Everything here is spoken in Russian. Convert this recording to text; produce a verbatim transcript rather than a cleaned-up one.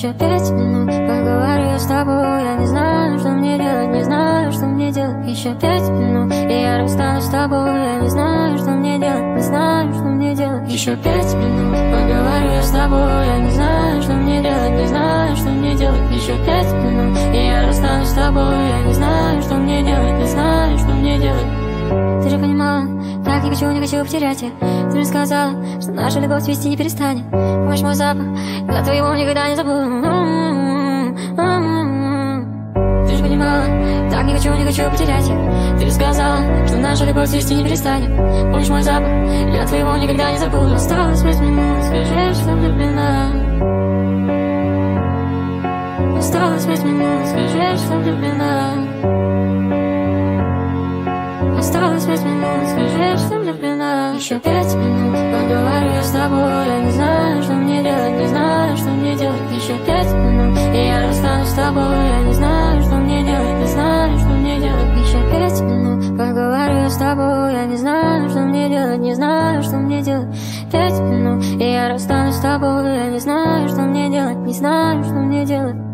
Еще пять минут поговорю с тобой. Я не знаю, что мне делать, не знаю, что мне делать. Еще пять минут, и я расстанусь с тобой. Я не знаю, что мне делать, не знаю, что мне делать. Еще пять минут поговорю с тобой. Я не знаю, что мне делать, не знаю, что мне делать. Еще пять минут, и я расстанусь с тобой. Я не знаю, что мне делать, не знаю, что мне делать. Ты же понимала, так не хочу, не хочу потерять тебя. Ты же сказала, что наша любовь цвести не перестанет. Помнишь мой запах, я твоего никогда не забуду. Ты же понимала, так не хочу, не хочу потерять тебя. Ты же сказала, что наша любовь цвести не перестанет. Помнишь мой запах, я твоего никогда не забуду. Осталось пять минут, скажи, что влюблена. Осталось пять минут, скажи, что влюблена. Осталось пять минут, скажи, что влюблена. Еще пять минут поговорю с тобой. Я не знаю, что мне делать, не знаю, что мне делать. Еще пять минут, и я расстанусь с тобой. Я не знаю, что мне делать, не знаю, что мне делать. Еще пять минут поговорю с тобой. Я не знаю, что мне делать, не знаю, что мне делать. Пять минут, и я расстанусь с тобой. Я не знаю, что мне делать, не знаю, что мне делать.